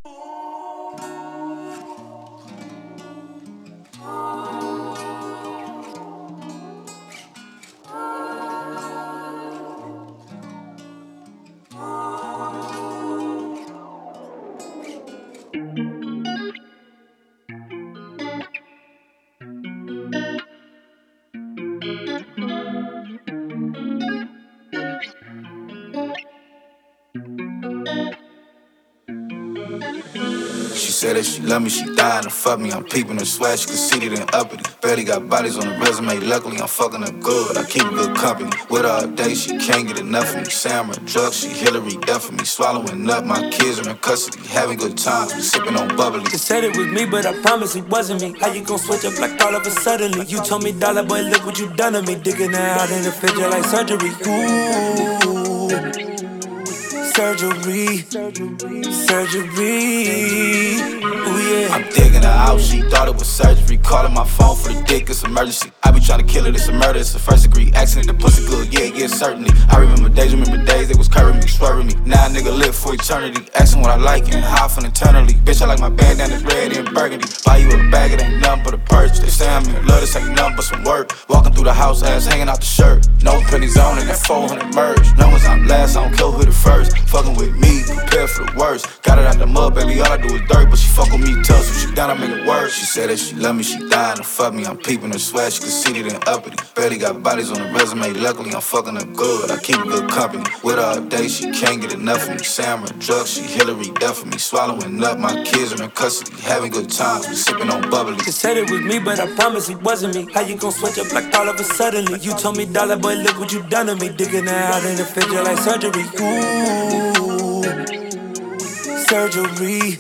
She said that she love me, she dying to fuck me. I'm peeping her swag, she conceited and uppity. Barely got bodies on the resume, luckily I'm fucking her good. I keep good company. With her all day, she can't get enough of me. Say I'm a drug, she Hillary Duff for me. Swallowing up, my kids are in custody. Having good times, we sipping on bubbly. You said it was me, but I promise it wasn't me. How you gon' switch up like all of a suddenly? You told me, dollar boy, look what you done to me. Digging out in the fidget like surgery. Ooh, surgery. Ooh, yeah. I'm digging her out, she thought it was surgery. Calling my phone for the dick, it's emergency. I be trying to kill her, it's a murder, it's a first degree accident. The pussy good, yeah, certainly. I remember days, they was curving me, swerving me. Now a nigga live for eternity. Asking what I like and how from eternally. Bitch, I like my bandana's red and burgundy. Buy you a bag, it ain't nothing but a purse. They say I'm in love, this ain't nothing but some work. Walking through the house, ass hanging out the shirt. No pennies on and that 400 merge. Long as I'm last, I don't care who the first. Fucking with me, prepare for the worst. Got it out the mud, baby, all I do is dirt. But she fuck with me tough, so she down, I make it worse. She said that she love me, she dying to fuck me. I'm peeping her swag, she conceited and uppity. Barely got bodies on the resume, luckily I'm fucking her good. I keep good company. With her all day, she can't get enough of me. Say I'm a drug, she Hillary Duff for me. Swallowing up, my kids are in custody. Having good times, we sipping on bubbly. You said it was me, but I promise it wasn't me. How you gon' switch up like all of a suddenly? You told me, dollar boy, look what you done to me. Digging out in the fidget like surgery. Ooh, surgery.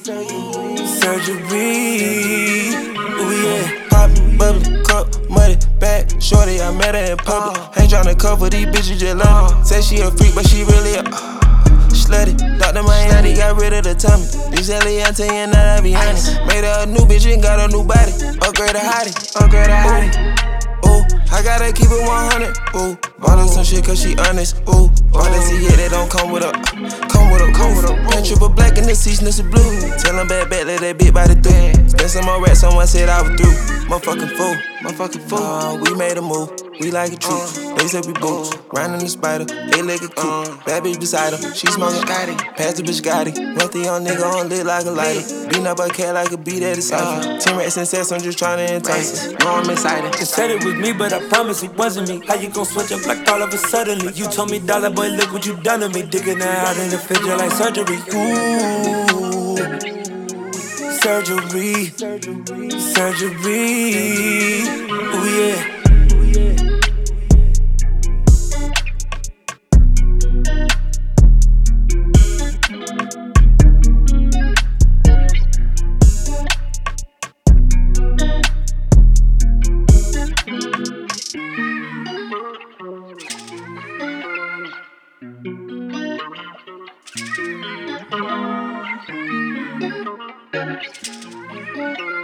Ooh, yeah. Pop, bubbly, cup, muddy, bad, shorty, I met her in public. Ain't tryna cover these bitches, just love me. Say she a freak, but she really a slutty. Dr. Miami got rid of the tummy. This Eliante and that I be honey. Made her a new bitch and got a new body. Upgrade a hottie. Ooh, I gotta keep it 100. Ooh, bought her some shit cause she honest. Ooh, bought that see, yeah, that don't come with a. Pen triple black in the season, it's a blue. Tell them bad, let that bitch by the through. Spend some more rats, someone said I was through. Motherfucking fool. We made a move, we like a troop. They said we boots, grinding the spider, 8-legged coupe. Bad bitch beside her, she smoking Gotti. Pass the bitch Gotti, wealthy young nigga on lit like a lighter. Beating up a cat like a beat at a cipher. 10 rats and sets, I'm just trying to entice her. No, I'm excited. You said it was me, but I promise it wasn't me. How you gon' switch up like all of a suddenly? You told me, dollar boy, look what you done to me. Digging out in the fidget like surgery. Ooh, surgery. Ooh, yeah. Thank you.